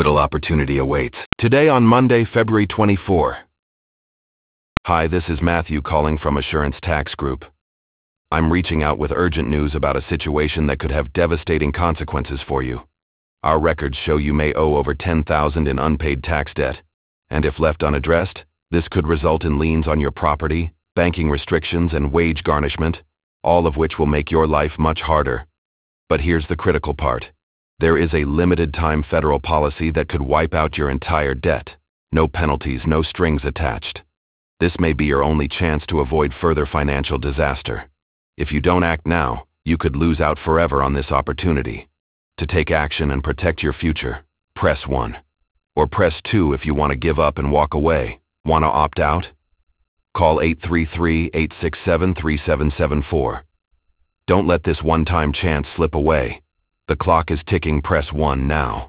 Opportunity awaits. Today on Monday, February 24. Hi, this is Matthew calling from Assurance Tax Group. I'm reaching out with urgent news about a situation that could have devastating consequences for you. Our records show you may owe over $10,000 in unpaid tax debt, and if left unaddressed, this could result in liens on your property, banking restrictions, and wage garnishment, all of which will make your life much harder. But here's the critical part. There is a limited-time federal policy that could wipe out your entire debt. No penalties, no strings attached. This may be your only chance to avoid further financial disaster. If you don't act now, you could lose out forever on this opportunity. To take action and protect your future, press 1. Or press 2 if you want to give up and walk away. Want to opt out? Call 833-867-3774. Don't let this one-time chance slip away. The clock is ticking. Press 1 now.